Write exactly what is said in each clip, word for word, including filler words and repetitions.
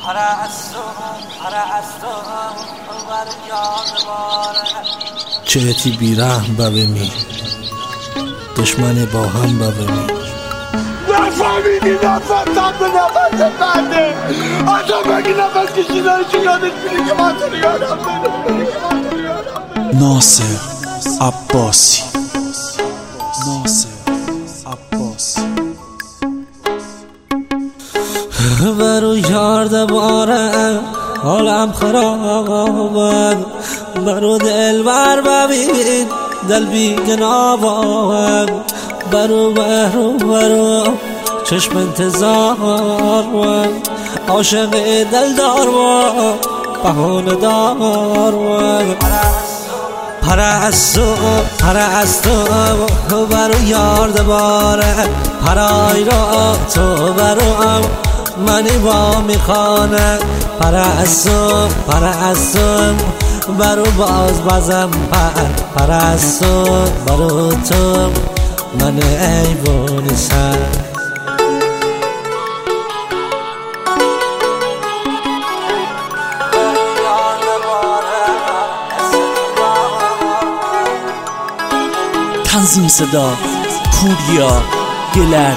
چهتی بیرحم ببینی دشمن با هم ببینی نفهمیدی نفهمتم به نفهمت بعده آتا بگی نفهمت کشیدن چه یادت میری که من تو رو یادم بده. ناصر عباسی ناصر عباسی برو یارد باره حالم خرابه برو دل بر ببین دل بی گنابه برو برو برو چشم انتظار و عاشق دل دار و بهانه دار و پرستو پرستو برو یارد باره پرای را تو برو منی با میخانه پرستو پرستو برو باز بازم پر پرستو برو تو من ایوانی سر تنظیم صدا پوریا گلرد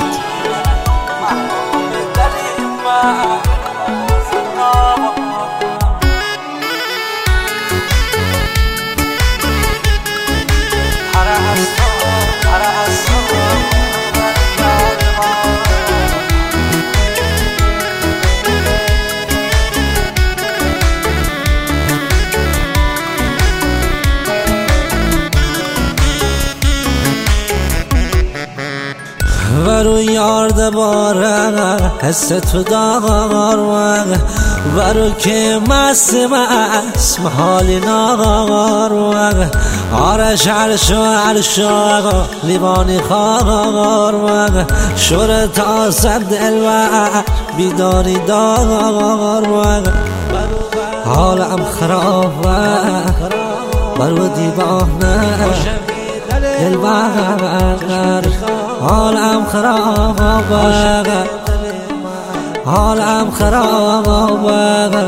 برو یارد باره حس تو دار و برو که مست مست محالی نار و آرش عرشو عرشو لیوانی خار و شور تا سر دل و بیداری دار و حالم خراب و برو دیوانه دل بر حالم خرابه حالم خرابه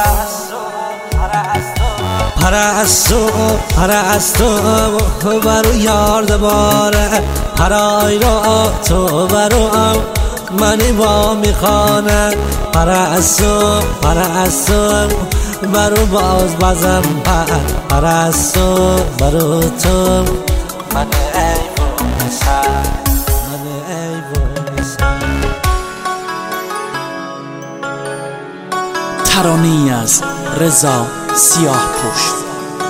پرستو پرستو برو یارد باره پرای را تو برو منی با میخانه پرستو پرستو برو باز بازم پر پرستو برو تو من ایوان سر من ایوان سر ترانه‌ای از رضا سیاهپوش.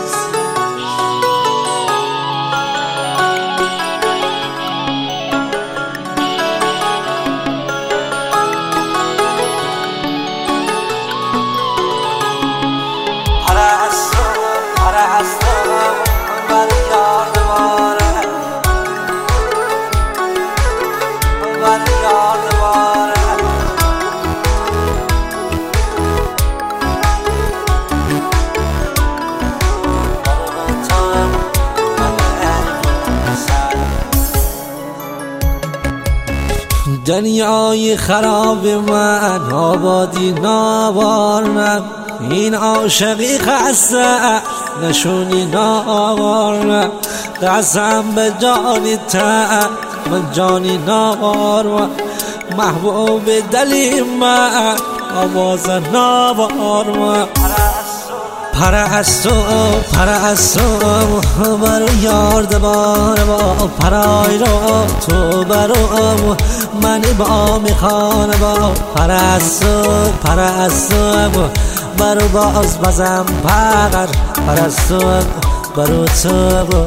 دنیای خراب من آبادی نابارنم این عاشقی خسته نشونی نارنم قسم به جانی تا من جانی نارنم محبوب دلی من آواز نارنم پرستو پرستو برو یارد باره با پرای را تو برو منی با میخانه با پرستو پرستو برو باز بزم پقر پرستو برو تو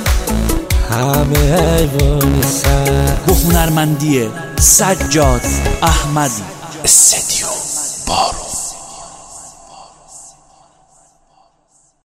همه حیوانی سر. با هنرمندی سجاد احمدی استدیو بارو.